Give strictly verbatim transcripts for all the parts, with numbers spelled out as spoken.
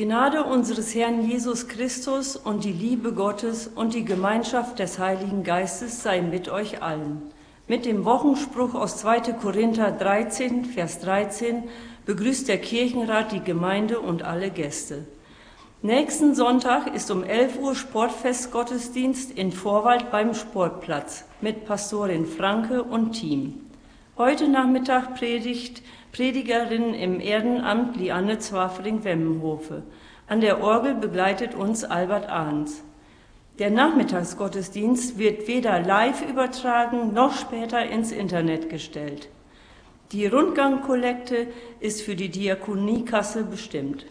Gnade unseres Herrn Jesus Christus und die Liebe Gottes und die Gemeinschaft des Heiligen Geistes sei mit euch allen. Mit dem Wochenspruch aus zweiter Korinther dreizehn, Vers dreizehn begrüßt der Kirchenrat die Gemeinde und alle Gäste. Nächsten Sonntag ist um elf Uhr Sportfestgottesdienst in Vorwald beim Sportplatz mit Pastorin Franke und Team. Heute Nachmittag predigt Predigerin im Ehrenamt Lianne Zwafring-Wemmenhofe. An der Orgel begleitet uns Albert Ahns. Der Nachmittagsgottesdienst wird weder live übertragen noch später ins Internet gestellt. Die Rundgangkollekte ist für die Diakoniekasse bestimmt.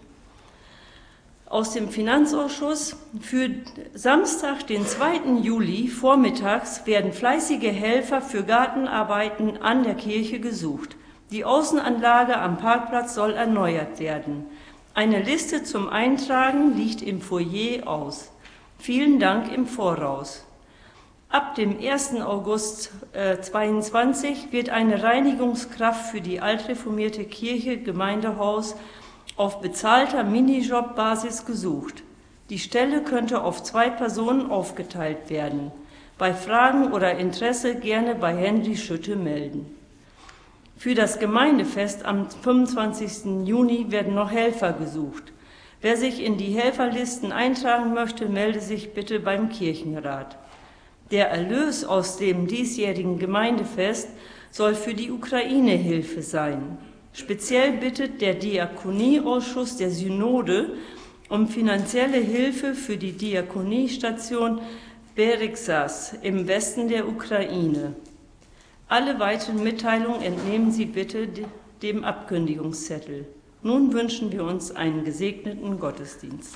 Aus dem Finanzausschuss für Samstag, den zweiten Juli, vormittags werden fleißige Helfer für Gartenarbeiten an der Kirche gesucht. Die Außenanlage am Parkplatz soll erneuert werden. Eine Liste zum Eintragen liegt im Foyer aus. Vielen Dank im Voraus. Ab dem ersten August zweitausendzweiundzwanzig wird eine Reinigungskraft für die altreformierte Kirche Gemeindehaus auf bezahlter Minijob-Basis gesucht. Die Stelle könnte auf zwei Personen aufgeteilt werden. Bei Fragen oder Interesse gerne bei Henry Schütte melden. Für das Gemeindefest am fünfundzwanzigsten Juni werden noch Helfer gesucht. Wer sich in die Helferlisten eintragen möchte, melde sich bitte beim Kirchenrat. Der Erlös aus dem diesjährigen Gemeindefest soll für die Ukraine-Hilfe sein. Speziell bittet der Diakonieausschuss der Synode um finanzielle Hilfe für die Diakoniestation Berexas im Westen der Ukraine. Alle weiteren Mitteilungen entnehmen Sie bitte dem Abkündigungszettel. Nun wünschen wir uns einen gesegneten Gottesdienst.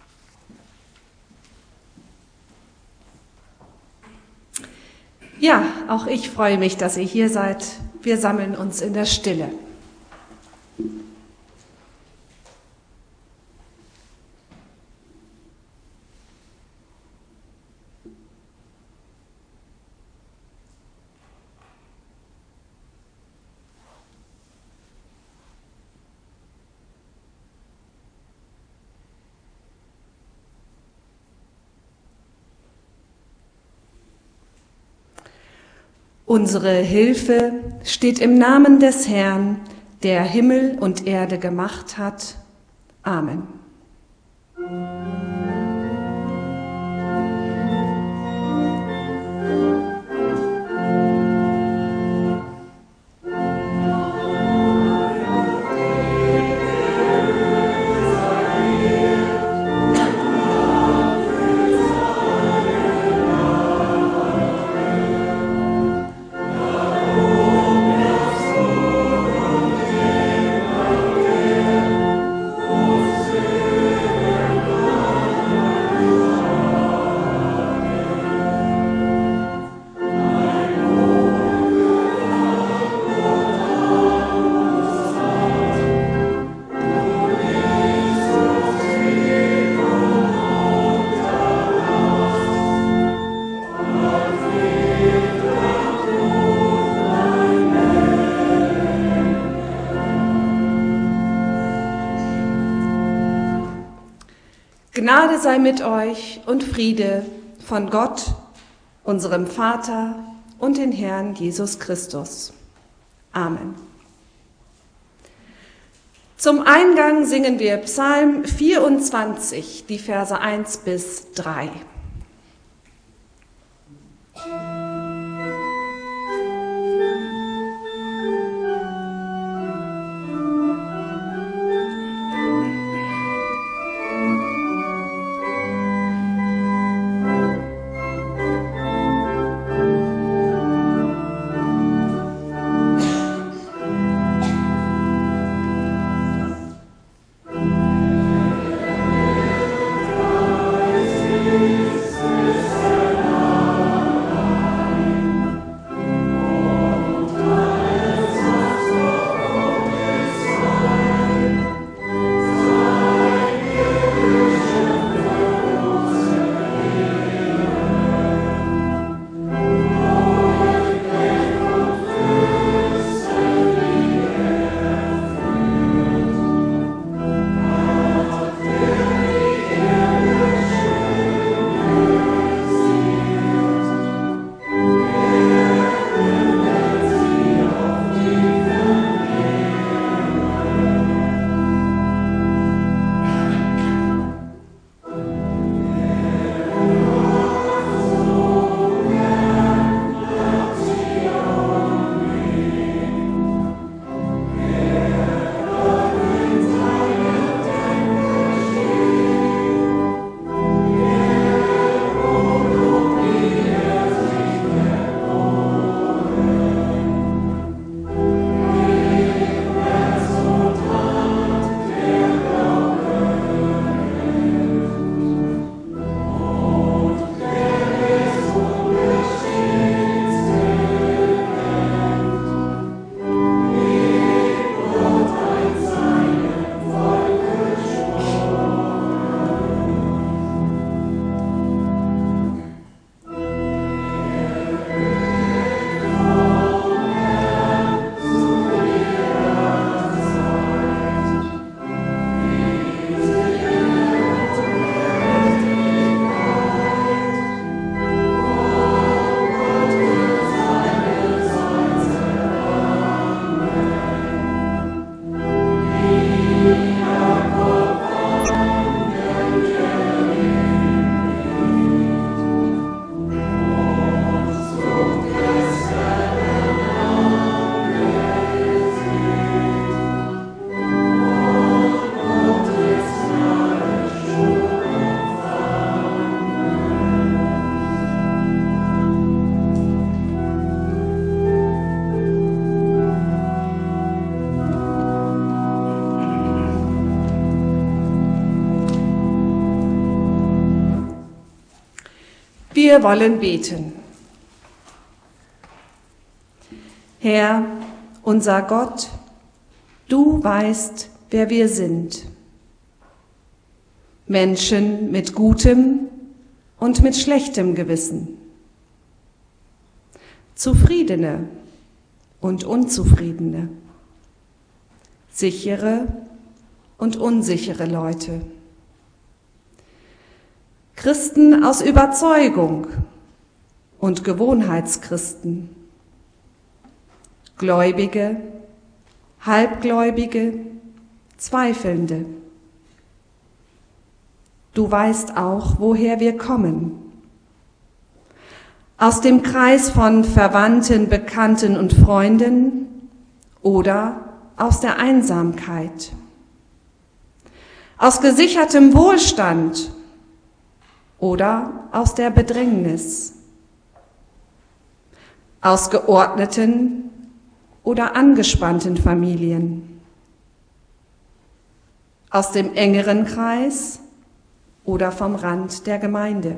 Ja, auch ich freue mich, dass ihr hier seid. Wir sammeln uns in der Stille. Unsere Hilfe steht im Namen des Herrn, der Himmel und Erde gemacht hat. Amen. Gnade sei mit euch und Friede von Gott, unserem Vater und den Herrn Jesus Christus. Amen. Zum Eingang singen wir Psalm vierundzwanzig, die Verse eins bis drei. Wir wollen beten. Herr, unser Gott, du weißt, wer wir sind. Menschen mit gutem und mit schlechtem Gewissen. Zufriedene und Unzufriedene. Sichere und unsichere Leute. Christen aus Überzeugung und Gewohnheitschristen. Gläubige, Halbgläubige, Zweifelnde. Du weißt auch, woher wir kommen. Aus dem Kreis von Verwandten, Bekannten und Freunden oder aus der Einsamkeit. Aus gesichertem Wohlstand oder aus der Bedrängnis. Aus geordneten oder angespannten Familien. Aus dem engeren Kreis oder vom Rand der Gemeinde.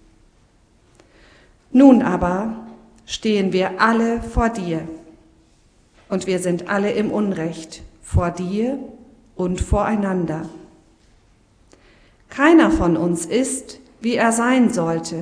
Nun aber stehen wir alle vor dir und wir sind alle im Unrecht vor dir und voreinander. Keiner von uns ist, wie er sein sollte.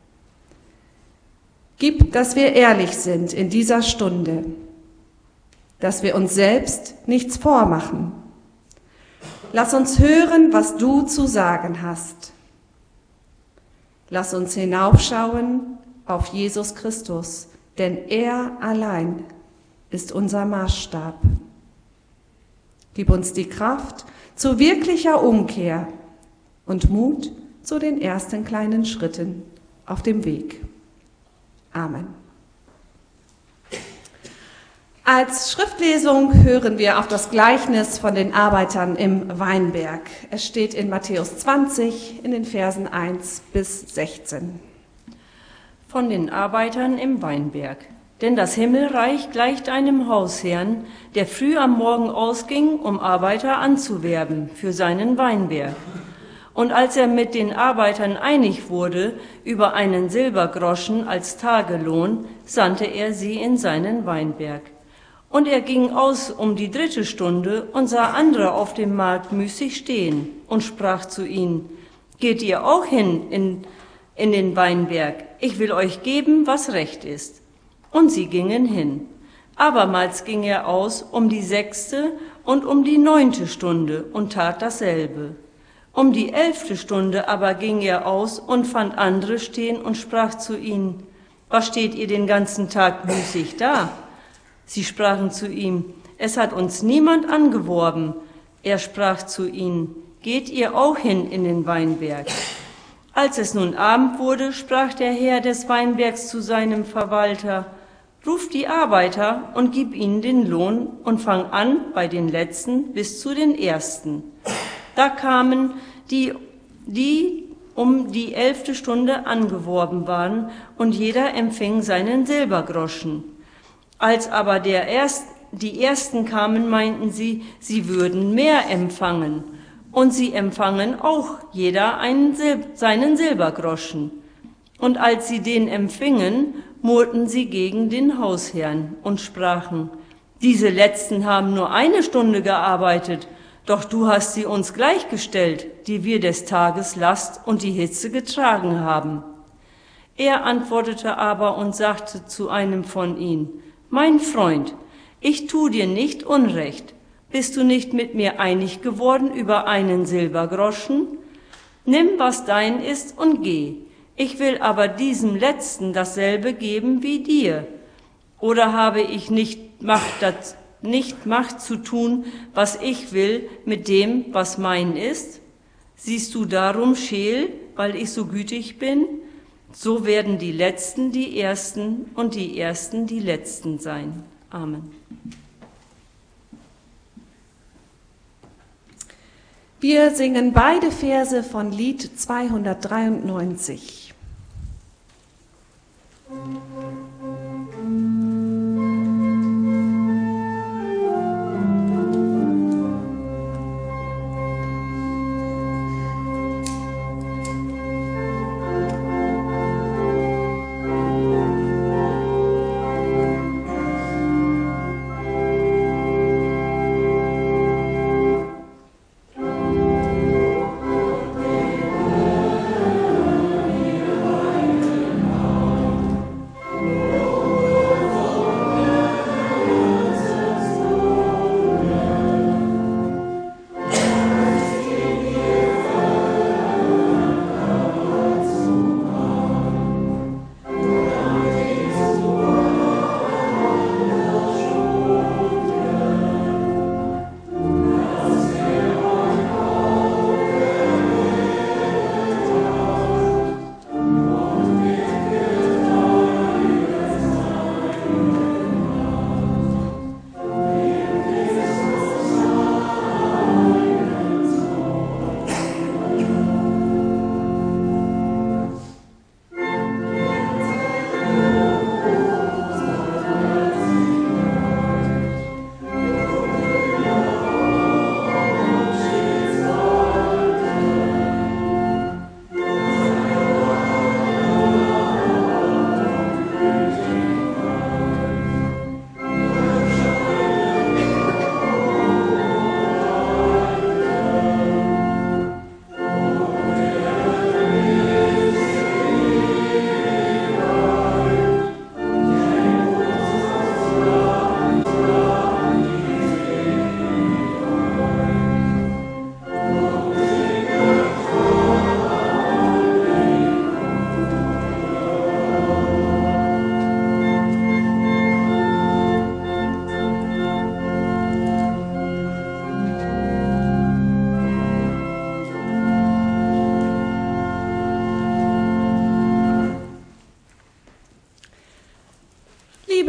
Gib, dass wir ehrlich sind in dieser Stunde, dass wir uns selbst nichts vormachen. Lass uns hören, was du zu sagen hast. Lass uns hinaufschauen auf Jesus Christus, denn er allein ist unser Maßstab. Gib uns die Kraft zu wirklicher Umkehr und Mut zu den ersten kleinen Schritten auf dem Weg. Amen. Als Schriftlesung hören wir auf das Gleichnis von den Arbeitern im Weinberg. Es steht in Matthäus zwanzig in den Versen eins bis sechzehn. Von den Arbeitern im Weinberg. Denn das Himmelreich gleicht einem Hausherrn, der früh am Morgen ausging, um Arbeiter anzuwerben für seinen Weinberg. Und als er mit den Arbeitern einig wurde über einen Silbergroschen als Tagelohn, sandte er sie in seinen Weinberg. Und er ging aus um die dritte Stunde und sah andere auf dem Markt müßig stehen und sprach zu ihnen: Geht ihr auch hin in, in den Weinberg? Ich will euch geben, was recht ist. Und sie gingen hin. Abermals ging er aus um die sechste und um die neunte Stunde und tat dasselbe. Um die elfte Stunde aber ging er aus und fand andere stehen und sprach zu ihnen: Was steht ihr den ganzen Tag müßig da? Sie sprachen zu ihm: Es hat uns niemand angeworben. Er sprach zu ihnen: Geht ihr auch hin in den Weinberg? Als es nun Abend wurde, sprach der Herr des Weinbergs zu seinem Verwalter: Ruf die Arbeiter und gib ihnen den Lohn und fang an bei den Letzten bis zu den Ersten. Da kamen die, die um die elfte Stunde angeworben waren, und jeder empfing seinen Silbergroschen. Als aber der Erst, die Ersten kamen, meinten sie, sie würden mehr empfangen. Und sie empfangen auch jeder einen Sil- seinen Silbergroschen. Und als sie den empfingen, murrten sie gegen den Hausherrn und sprachen: Diese Letzten haben nur eine Stunde gearbeitet, doch du hast sie uns gleichgestellt, die wir des Tages Last und die Hitze getragen haben. Er antwortete aber und sagte zu einem von ihnen: Mein Freund, ich tu dir nicht Unrecht. Bist du nicht mit mir einig geworden über einen Silbergroschen? Nimm, was dein ist, und geh. Ich will aber diesem Letzten dasselbe geben wie dir. Oder habe ich nicht Macht, das, nicht Macht zu tun, was ich will, mit dem, was mein ist? Siehst du darum scheel, weil ich so gütig bin? So werden die Letzten die Ersten und die Ersten die Letzten sein. Amen. Wir singen beide Verse von Lied zweihundertdreiundneunzig.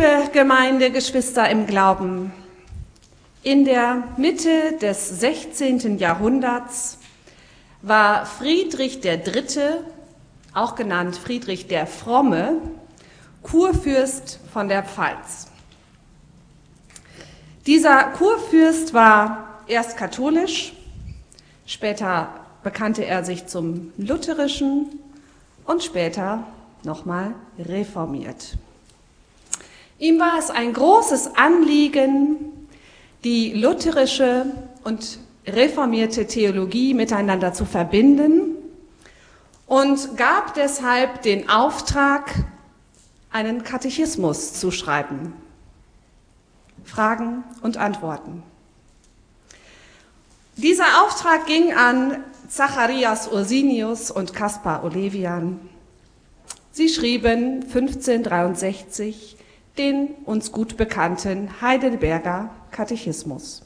Liebe Gemeinde, Geschwister im Glauben, in der Mitte des sechzehnten Jahrhunderts war Friedrich der Dritte, auch genannt Friedrich der Fromme, Kurfürst von der Pfalz. Dieser Kurfürst war erst katholisch, später bekannte er sich zum Lutherischen und später nochmal reformiert. Ihm war es ein großes Anliegen, die lutherische und reformierte Theologie miteinander zu verbinden und gab deshalb den Auftrag, einen Katechismus zu schreiben. Fragen und Antworten. Dieser Auftrag ging an Zacharias Ursinius und Caspar Olevian. Sie schrieben fünfzehnhundertdreiundsechzig den uns gut bekannten Heidelberger Katechismus.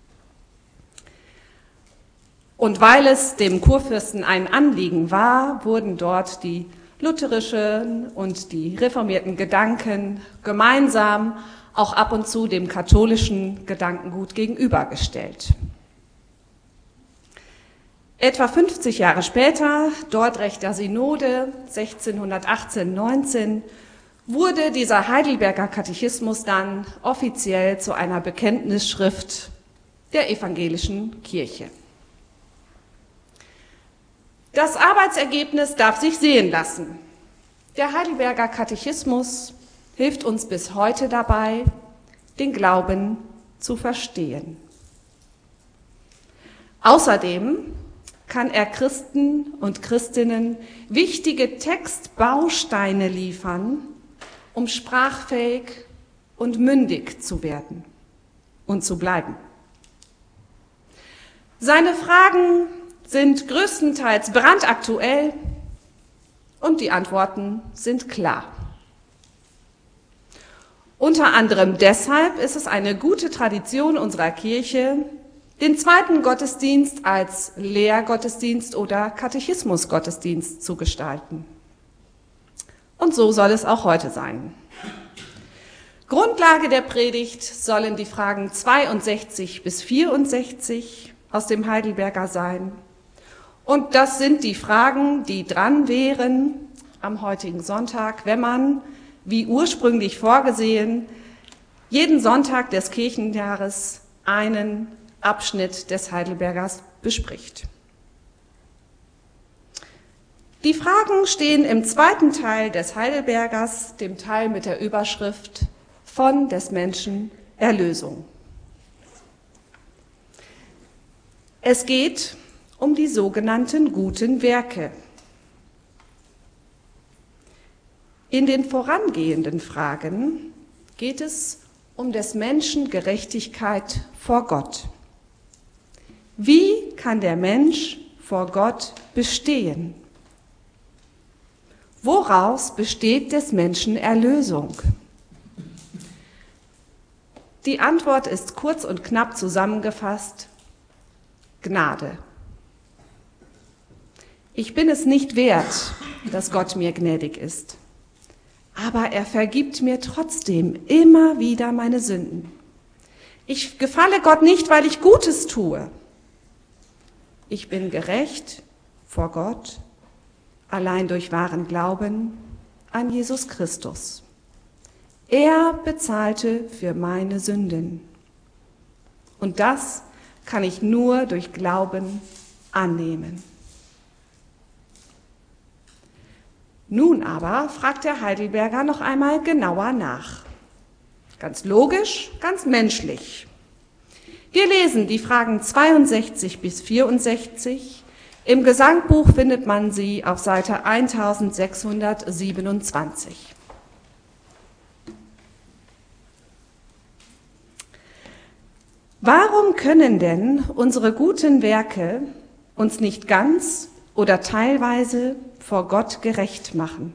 Und weil es dem Kurfürsten ein Anliegen war, wurden dort die lutherischen und die reformierten Gedanken gemeinsam auch ab und zu dem katholischen Gedankengut gegenübergestellt. Etwa fünfzig Jahre später, Dordrechter Synode, sechzehnhundertachtzehn neunzehn, wurde dieser Heidelberger Katechismus dann offiziell zu einer Bekenntnisschrift der evangelischen Kirche. Das Arbeitsergebnis darf sich sehen lassen. Der Heidelberger Katechismus hilft uns bis heute dabei, den Glauben zu verstehen. Außerdem kann er Christen und Christinnen wichtige Textbausteine liefern, um sprachfähig und mündig zu werden und zu bleiben. Seine Fragen sind größtenteils brandaktuell und die Antworten sind klar. Unter anderem deshalb ist es eine gute Tradition unserer Kirche, den zweiten Gottesdienst als Lehrgottesdienst oder Katechismusgottesdienst zu gestalten. Und so soll es auch heute sein. Grundlage der Predigt sollen die Fragen zweiundsechzig bis vierundsechzig aus dem Heidelberger sein. Und das sind die Fragen, die dran wären am heutigen Sonntag, wenn man, wie ursprünglich vorgesehen, jeden Sonntag des Kirchenjahres einen Abschnitt des Heidelbergers bespricht. Die Fragen stehen im zweiten Teil des Heidelbergers, dem Teil mit der Überschrift Von des Menschen Erlösung. Es geht um die sogenannten guten Werke. In den vorangehenden Fragen geht es um des Menschen Gerechtigkeit vor Gott. Wie kann der Mensch vor Gott bestehen? Woraus besteht des Menschen Erlösung? Die Antwort ist kurz und knapp zusammengefasst: Gnade. Ich bin es nicht wert, dass Gott mir gnädig ist, aber er vergibt mir trotzdem immer wieder meine Sünden. Ich gefalle Gott nicht, weil ich Gutes tue. Ich bin gerecht vor Gott, allein durch wahren Glauben an Jesus Christus. Er bezahlte für meine Sünden. Und das kann ich nur durch Glauben annehmen. Nun aber fragt der Heidelberger noch einmal genauer nach. Ganz logisch, ganz menschlich. Wir lesen die Fragen zweiundsechzig bis vierundsechzig. Im Gesangbuch findet man sie auf Seite eintausendsechshundertsiebenundzwanzig. Warum können denn unsere guten Werke uns nicht ganz oder teilweise vor Gott gerecht machen?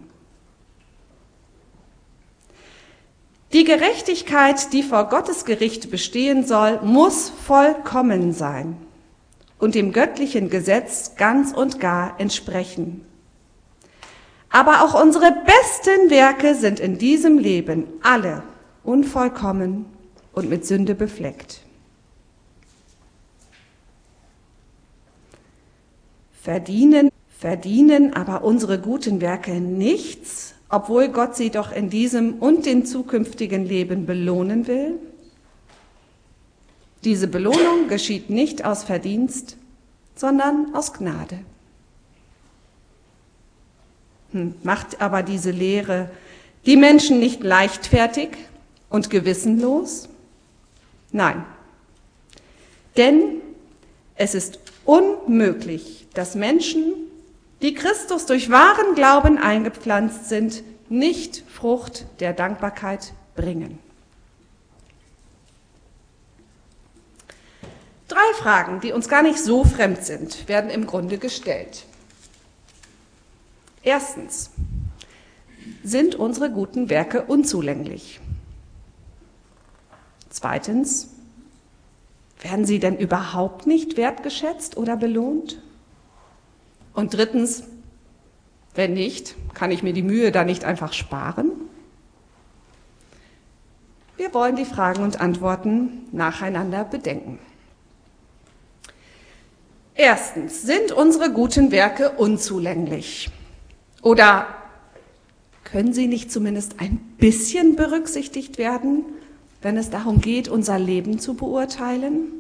Die Gerechtigkeit, die vor Gottes Gericht bestehen soll, muss vollkommen sein und dem göttlichen Gesetz ganz und gar entsprechen. Aber auch unsere besten Werke sind in diesem Leben alle unvollkommen und mit Sünde befleckt. Verdienen, verdienen aber unsere guten Werke nichts, obwohl Gott sie doch in diesem und dem zukünftigen Leben belohnen will? Diese Belohnung geschieht nicht aus Verdienst, sondern aus Gnade. Hm, macht aber diese Lehre die Menschen nicht leichtfertig und gewissenlos? Nein, denn es ist unmöglich, dass Menschen, die Christus durch wahren Glauben eingepflanzt sind, nicht Frucht der Dankbarkeit bringen. Drei Fragen, die uns gar nicht so fremd sind, werden im Grunde gestellt. Erstens, sind unsere guten Werke unzulänglich? Zweitens, werden sie denn überhaupt nicht wertgeschätzt oder belohnt? Und drittens, wenn nicht, kann ich mir die Mühe da nicht einfach sparen? Wir wollen die Fragen und Antworten nacheinander bedenken. Erstens, sind unsere guten Werke unzulänglich? Oder können sie nicht zumindest ein bisschen berücksichtigt werden, wenn es darum geht, unser Leben zu beurteilen?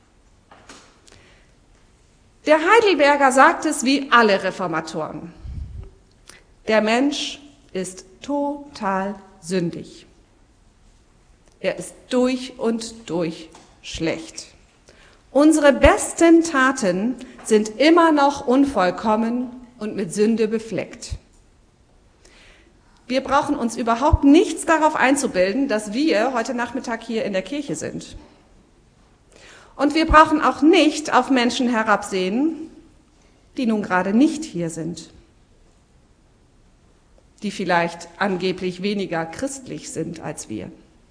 Der Heidelberger sagt es wie alle Reformatoren: Der Mensch ist total sündig. Er ist durch und durch schlecht. Unsere besten Taten sind immer noch unvollkommen und mit Sünde befleckt. Wir brauchen uns überhaupt nichts darauf einzubilden, dass wir heute Nachmittag hier in der Kirche sind. Und wir brauchen auch nicht auf Menschen herabsehen, die nun gerade nicht hier sind, die vielleicht angeblich weniger christlich sind als wir.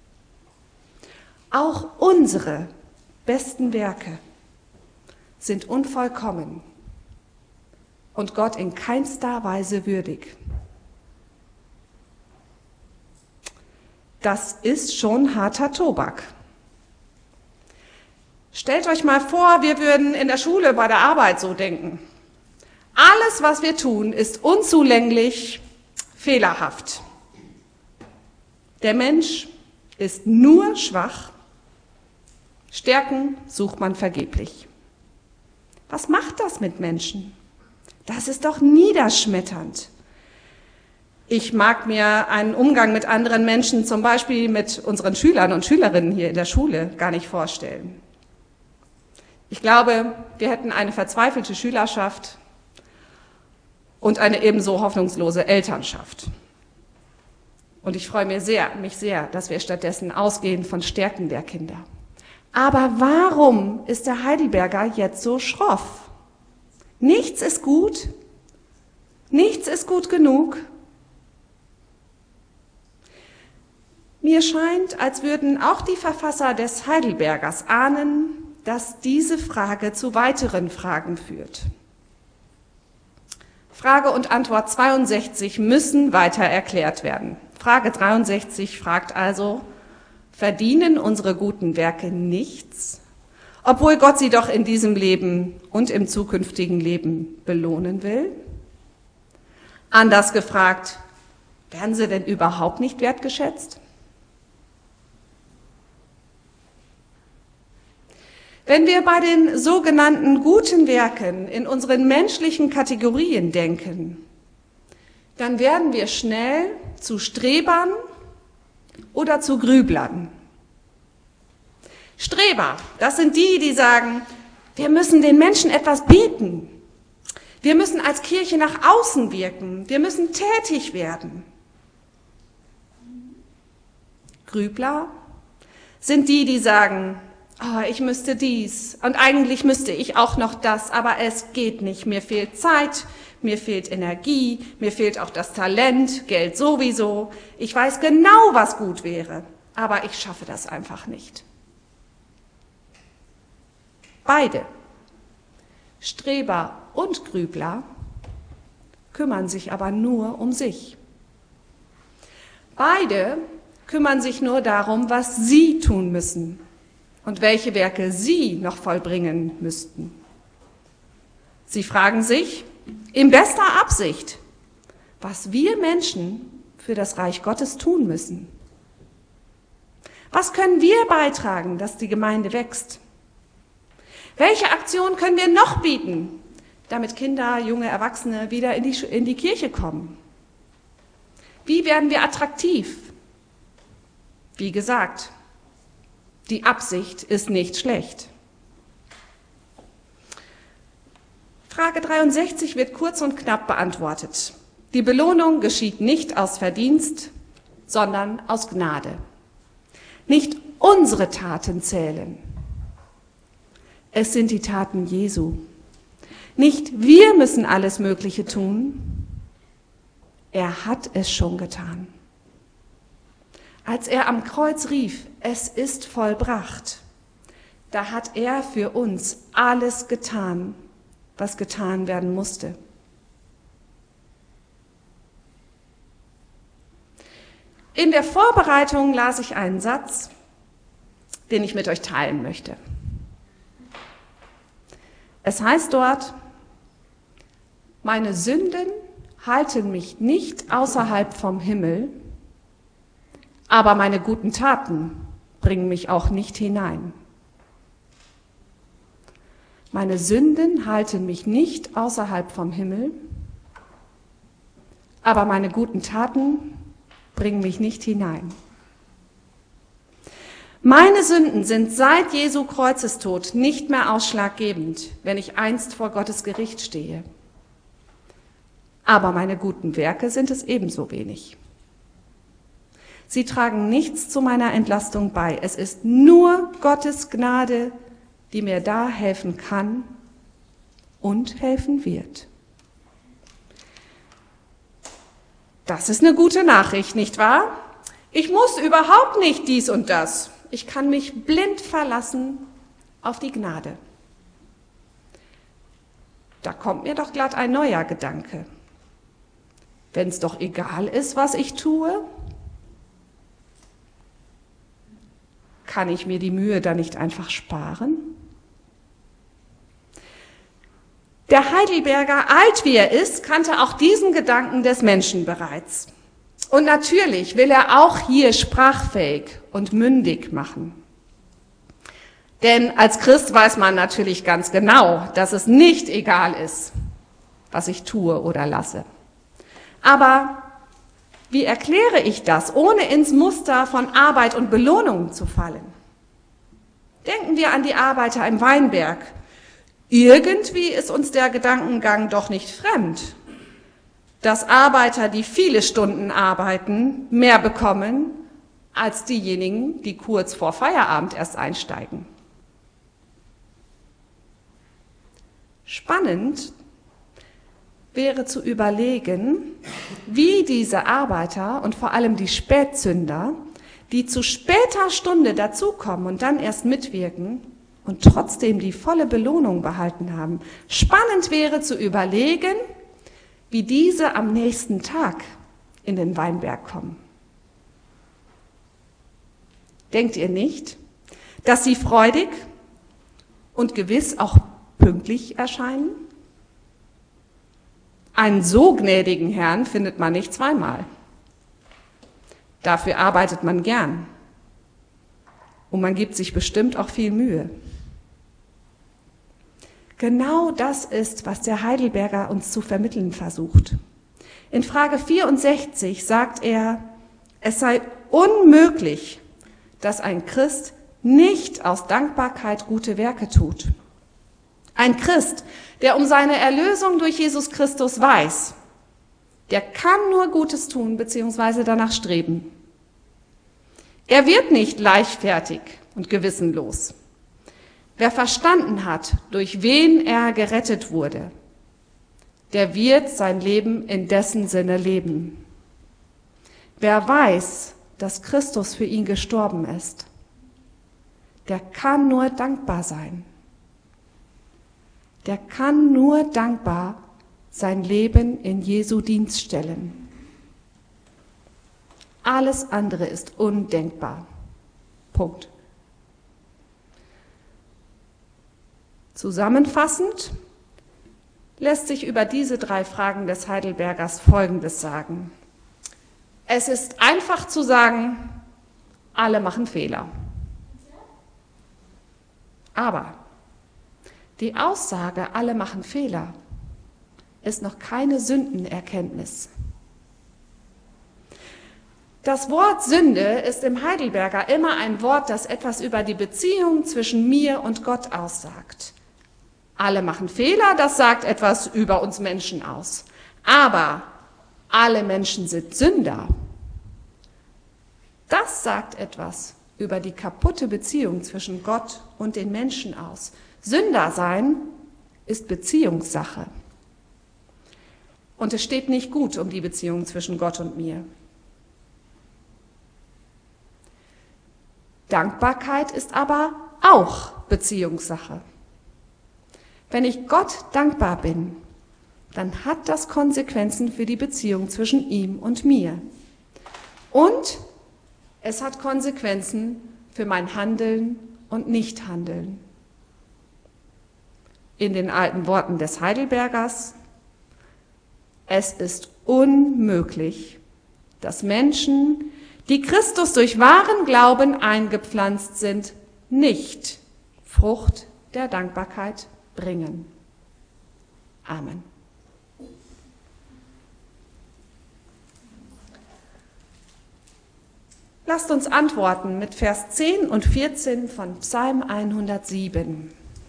Auch unsere besten Werke sind unvollkommen und Gott in keinster Weise würdig. Das ist schon harter Tobak. Stellt euch mal vor, wir würden in der Schule bei der Arbeit so denken. Alles, was wir tun, ist unzulänglich, fehlerhaft. Der Mensch ist nur schwach. Stärken sucht man vergeblich. Was macht das mit Menschen? Das ist doch niederschmetternd. Ich mag mir einen Umgang mit anderen Menschen, zum Beispiel mit unseren Schülern und Schülerinnen hier in der Schule, gar nicht vorstellen. Ich glaube, wir hätten eine verzweifelte Schülerschaft und eine ebenso hoffnungslose Elternschaft. Und ich freue mich sehr, mich sehr, dass wir stattdessen ausgehen von Stärken der Kinder. Aber warum ist der Heidelberger jetzt so schroff? Nichts ist gut, nichts ist gut genug. Mir scheint, als würden auch die Verfasser des Heidelbergers ahnen, dass diese Frage zu weiteren Fragen führt. Frage und Antwort zweiundsechzig müssen weiter erklärt werden. Frage dreiundsechzig fragt also: Verdienen unsere guten Werke nichts, obwohl Gott sie doch in diesem Leben und im zukünftigen Leben belohnen will? Anders gefragt: Werden sie denn überhaupt nicht wertgeschätzt? Wenn wir bei den sogenannten guten Werken in unseren menschlichen Kategorien denken, dann werden wir schnell zu Strebern oder zu Grüblern. Streber, das sind die, die sagen, wir müssen den Menschen etwas bieten. Wir müssen als Kirche nach außen wirken. Wir müssen tätig werden. Grübler sind die, die sagen, oh, ich müsste dies und eigentlich müsste ich auch noch das, aber es geht nicht. Mir fehlt Zeit, mir fehlt Energie, mir fehlt auch das Talent, Geld sowieso. Ich weiß genau, was gut wäre, aber ich schaffe das einfach nicht. Beide, Streber und Grübler, kümmern sich aber nur um sich. Beide kümmern sich nur darum, was sie tun müssen und welche Werke sie noch vollbringen müssten. Sie fragen sich in bester Absicht, was wir Menschen für das Reich Gottes tun müssen. Was können wir beitragen, dass die Gemeinde wächst? Welche Aktion können wir noch bieten, damit Kinder, junge Erwachsene wieder in die, in die Kirche kommen? Wie werden wir attraktiv? Wie gesagt, die Absicht ist nicht schlecht. Frage dreiundsechzig wird kurz und knapp beantwortet. Die Belohnung geschieht nicht aus Verdienst, sondern aus Gnade. Nicht unsere Taten zählen. Es sind die Taten Jesu. Nicht wir müssen alles Mögliche tun. Er hat es schon getan. Als er am Kreuz rief, es ist vollbracht, da hat er für uns alles getan, was getan werden musste. In der Vorbereitung las ich einen Satz, den ich mit euch teilen möchte. Es heißt dort, meine Sünden halten mich nicht außerhalb vom Himmel, aber meine guten Taten bringen mich auch nicht hinein. Meine Sünden halten mich nicht außerhalb vom Himmel, aber meine guten Taten bringen mich nicht hinein. Meine Sünden sind seit Jesu Kreuzestod nicht mehr ausschlaggebend, wenn ich einst vor Gottes Gericht stehe. Aber meine guten Werke sind es ebenso wenig. Sie tragen nichts zu meiner Entlastung bei. Es ist nur Gottes Gnade, die mir da helfen kann und helfen wird. Das ist eine gute Nachricht, nicht wahr? Ich muss überhaupt nicht dies und das. Ich kann mich blind verlassen auf die Gnade. Da kommt mir doch glatt ein neuer Gedanke. Wenn es doch egal ist, was ich tue, kann ich mir die Mühe da nicht einfach sparen? Der Heidelberger, alt wie er ist, kannte auch diesen Gedanken des Menschen bereits. Und natürlich will er auch hier sprachfähig und mündig machen. Denn als Christ weiß man natürlich ganz genau, dass es nicht egal ist, was ich tue oder lasse. Aber wie erkläre ich das, ohne ins Muster von Arbeit und Belohnung zu fallen? Denken wir an die Arbeiter im Weinberg. Irgendwie ist uns der Gedankengang doch nicht fremd, dass Arbeiter, die viele Stunden arbeiten, mehr bekommen als diejenigen, die kurz vor Feierabend erst einsteigen. Spannend wäre zu überlegen, wie diese Arbeiter und vor allem die Spätzünder, die zu später Stunde dazukommen und dann erst mitwirken und trotzdem die volle Belohnung behalten haben. Spannend wäre zu überlegen, wie diese am nächsten Tag in den Weinberg kommen. Denkt ihr nicht, dass sie freudig und gewiss auch pünktlich erscheinen? Einen so gnädigen Herrn findet man nicht zweimal. Dafür arbeitet man gern. Und man gibt sich bestimmt auch viel Mühe. Genau das ist, was der Heidelberger uns zu vermitteln versucht. In Frage vierundsechzig sagt er, es sei unmöglich, dass ein Christ nicht aus Dankbarkeit gute Werke tut. Ein Christ, der um seine Erlösung durch Jesus Christus weiß, der kann nur Gutes tun bzw. danach streben. Er wird nicht leichtfertig und gewissenlos. Wer verstanden hat, durch wen er gerettet wurde, der wird sein Leben in dessen Sinne leben. Wer weiß, dass Christus für ihn gestorben ist, der kann nur dankbar sein. Der kann nur dankbar sein Leben in Jesu Dienst stellen. Alles andere ist undenkbar. Punkt. Zusammenfassend lässt sich über diese drei Fragen des Heidelbergers Folgendes sagen. Es ist einfach zu sagen, alle machen Fehler. Aber die Aussage, alle machen Fehler, ist noch keine Sündenerkenntnis. Das Wort Sünde ist im Heidelberger immer ein Wort, das etwas über die Beziehung zwischen mir und Gott aussagt. Alle machen Fehler, das sagt etwas über uns Menschen aus. Aber alle Menschen sind Sünder. Das sagt etwas über die kaputte Beziehung zwischen Gott und den Menschen aus. Sünder sein ist Beziehungssache. Und es steht nicht gut um die Beziehung zwischen Gott und mir. Dankbarkeit ist aber auch Beziehungssache. Wenn ich Gott dankbar bin, dann hat das Konsequenzen für die Beziehung zwischen ihm und mir. Und es hat Konsequenzen für mein Handeln und Nichthandeln. In den alten Worten des Heidelbergers: Es ist unmöglich, dass Menschen, die Christus durch wahren Glauben eingepflanzt sind, nicht Frucht der Dankbarkeit bringen. Amen. Lasst uns antworten mit Vers zehn und vierzehn von Psalm hundertsieben.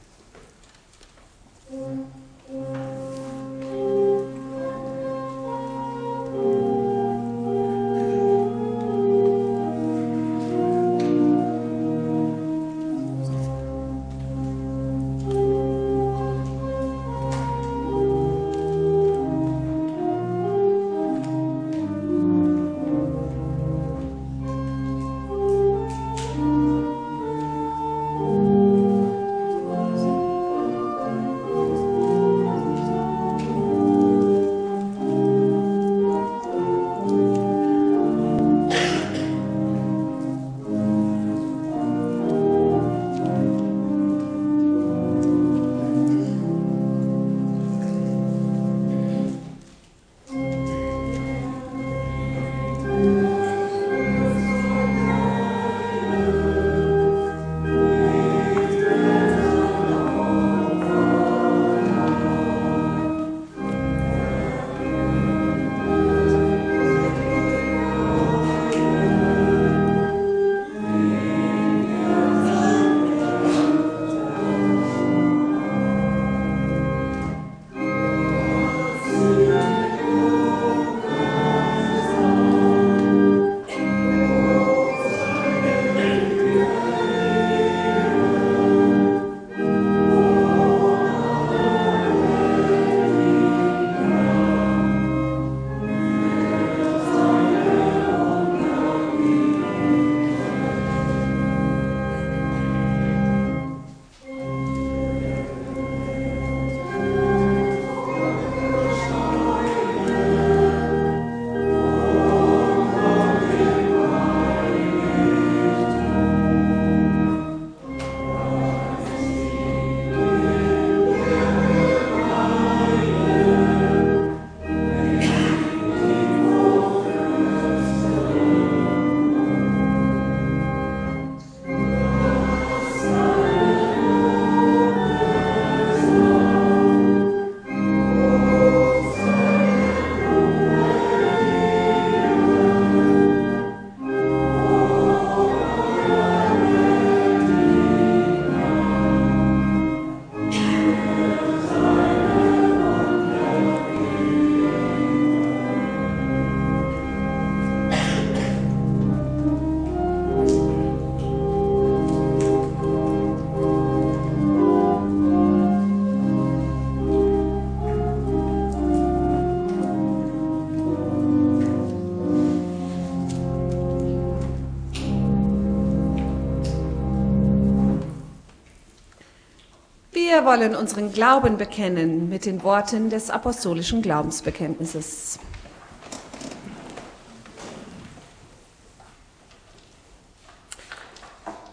Wir wollen unseren Glauben bekennen mit den Worten des apostolischen Glaubensbekenntnisses.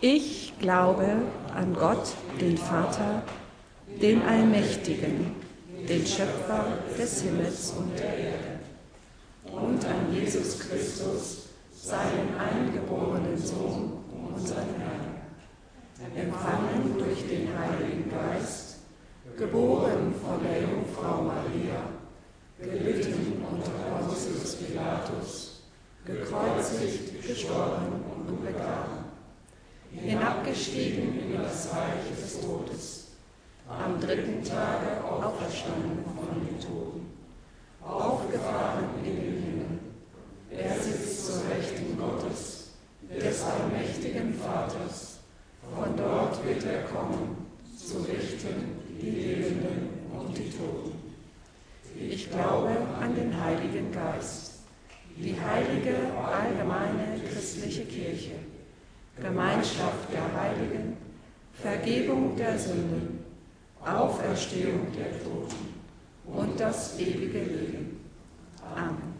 Ich glaube an Gott, den Vater, den Allmächtigen, den Schöpfer des Himmels und der Erde, und an Jesus Christus, seinen eingeborenen Sohn, unseren Herrn, empfangen durch den Heiligen Geist, geboren von der Jungfrau Maria, gelitten unter Pontius Pilatus, gekreuzigt, gestorben und begraben, hinabgestiegen in das Reich des Todes, am dritten Tage auferstanden von den Toten, aufgefahren in den Himmel. Er sitzt zur Rechten Gottes, des allmächtigen Vaters. Von dort wird er kommen, zu richten die Lebenden und die Toten. Ich glaube an den Heiligen Geist, die heilige, allgemeine christliche Kirche, Gemeinschaft der Heiligen, Vergebung der Sünden, Auferstehung der Toten und das ewige Leben. Amen.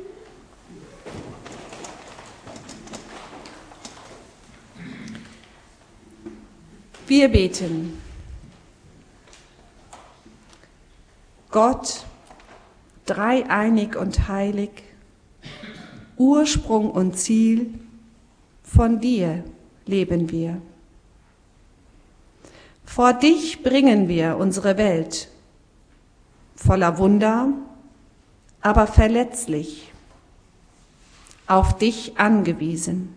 Wir beten. Gott, dreieinig und heilig, Ursprung und Ziel, von dir leben wir. Vor dich bringen wir unsere Welt, voller Wunder, aber verletzlich, auf dich angewiesen.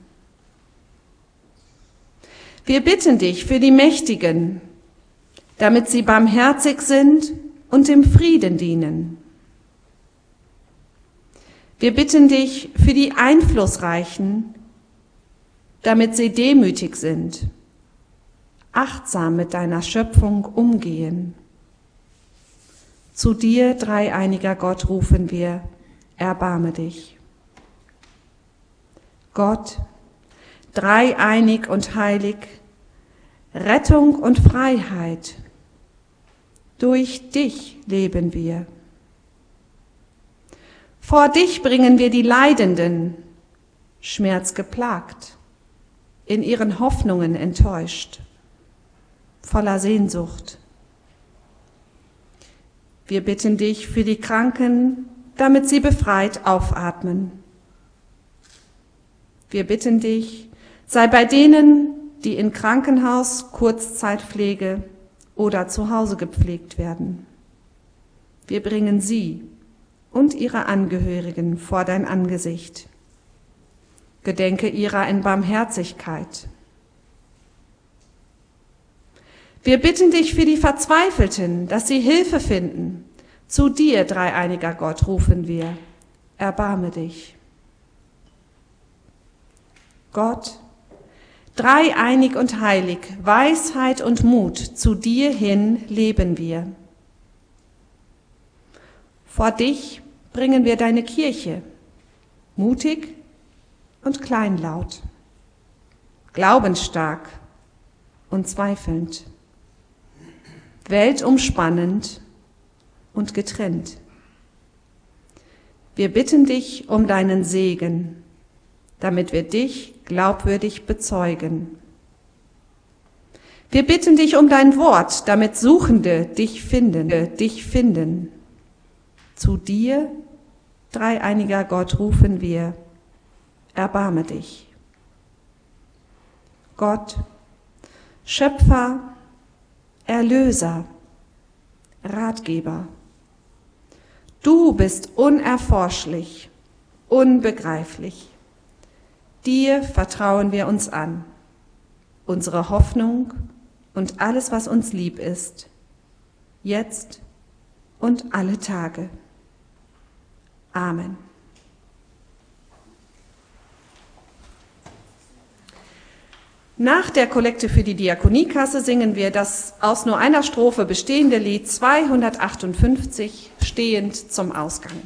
Wir bitten dich für die Mächtigen, damit sie barmherzig sind und im Frieden dienen. Wir bitten dich für die Einflussreichen, damit sie demütig sind, achtsam mit deiner Schöpfung umgehen. Zu dir, dreieiniger Gott, rufen wir, erbarme dich. Gott, dreieinig und heilig, Rettung und Freiheit, durch dich leben wir. Vor dich bringen wir die Leidenden, schmerzgeplagt, in ihren Hoffnungen enttäuscht, voller Sehnsucht. Wir bitten dich für die Kranken, damit sie befreit aufatmen. Wir bitten dich, sei bei denen, die in Krankenhaus, Kurzzeitpflege oder zu Hause gepflegt werden. Wir bringen sie und ihre Angehörigen vor dein Angesicht. Gedenke ihrer in Barmherzigkeit. Wir bitten dich für die Verzweifelten, dass sie Hilfe finden. Zu dir, dreieiniger Gott, rufen wir, erbarme dich. Gott, dreieinig und heilig, Weisheit und Mut, zu dir hin leben wir. Vor dich bringen wir deine Kirche, mutig und kleinlaut, glaubensstark und zweifelnd, weltumspannend und getrennt. Wir bitten dich um deinen Segen, damit wir dich glaubwürdig bezeugen. Wir bitten dich um dein Wort, damit Suchende dich finden, dich finden. Zu dir, dreieiniger Gott, rufen wir, erbarme dich. Gott, Schöpfer, Erlöser, Ratgeber, du bist unerforschlich, unbegreiflich. Dir vertrauen wir uns an, unsere Hoffnung und alles, was uns lieb ist, jetzt und alle Tage. Amen. Nach der Kollekte für die Diakoniekasse singen wir das aus nur einer Strophe bestehende Lied zweihundertachtundfünfzig, stehend zum Ausgang.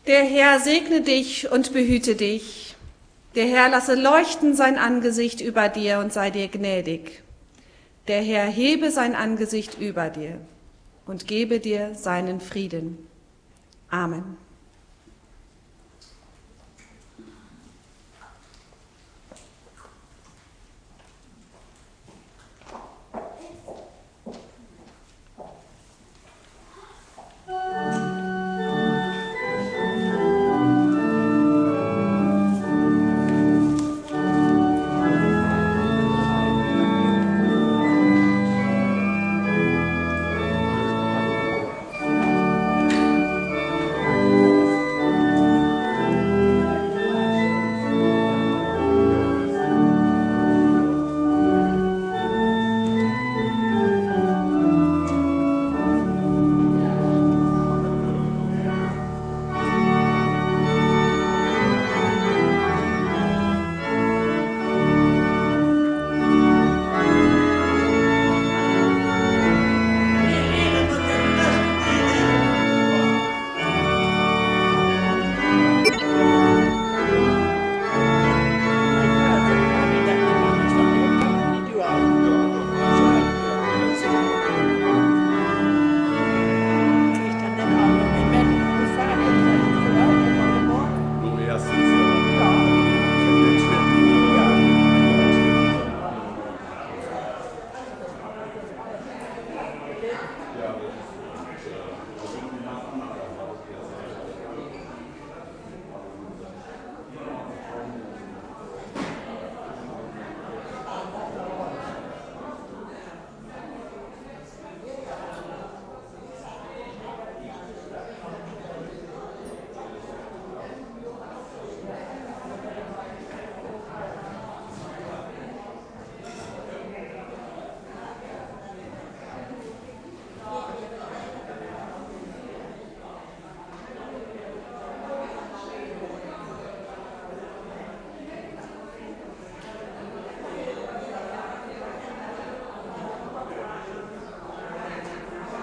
Der Herr segne dich und behüte dich. Der Herr lasse leuchten sein Angesicht über dir und sei dir gnädig. Der Herr hebe sein Angesicht über dir und gebe dir seinen Frieden. Amen.